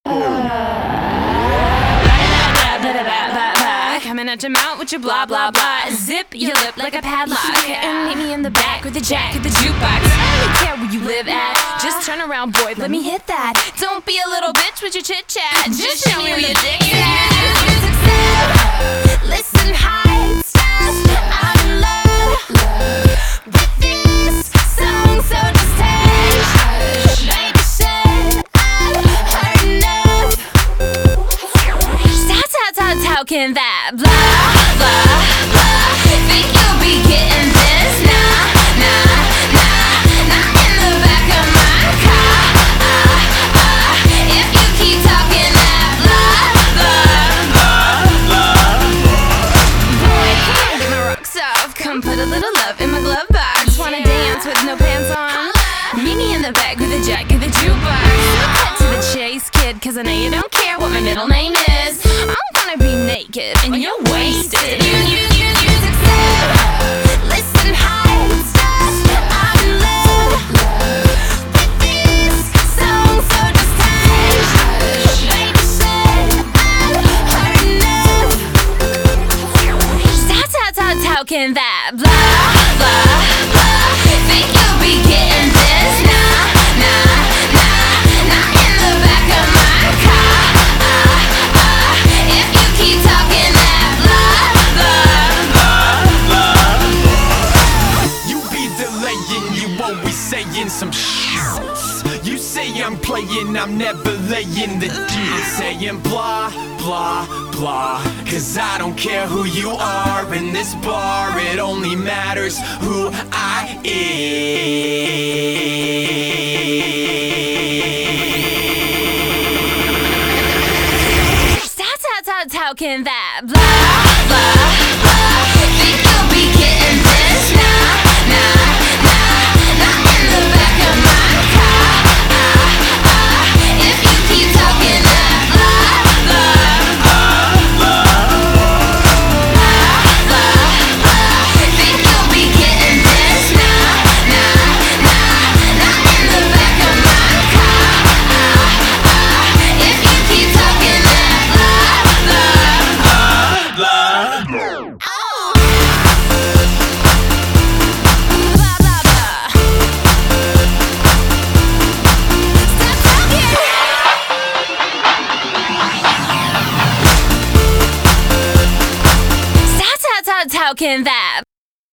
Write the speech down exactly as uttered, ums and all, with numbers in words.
Coming at your mouth with your blah blah blah. Zip your lip like a padlock, and meet me in the back with the jack of the jukebox. I don't really care where you live at. Just turn around, boy, let me hit that. Don't be a little bitch with your chit chat. Just show me where your dick is at. Listen, high stars, I'm in love with this song, so just hush. Baby said I've heard enough. Stop, stop, stop talking that blah blah blah. Think you'll be getting this? Nah, nah, nah, not in the back of my car. Ah, ah, if you keep talking that blah blah blah. Boy, come on, get my rocks off. Come put a little love in my glove box. Wanna dance with no pants on? Meet me in the back with a jack of the jukebox. Cut to the chase, kid, cause I know you don't care what my middle name is. I'm gonna be naked and you're wasted. You, you, you, you succeed. Listen, high stars, I'm in love with this song, so just hush. Baby said I've heard enough. Stop, stop, stop talking that blah blah blah. Think you'll be getting this? Nah, nah, nah, not in the back of my car. Ah, ah, if you keep talking that blah blah blah. You be delaying, you always saying some shit. You say I'm playing, I'm never laying the deal. Saying blah, blah, blah. Cause I don't care who you are in this bar. It only matters who I am. Stop, stop, stop talking that blah blah blah. Think you'll be getting this? Nah, nah, nah, not in the back of my car. Ah, ah, if you keep talking that blah blah blah blah. Think you'll be getting this? Nah, nah, nah, not in the back of my car. Ah, ah, if you keep talking that blah blah. Oh. Blah, blah, blah. Stop talking. Stop, stop, stop talking that.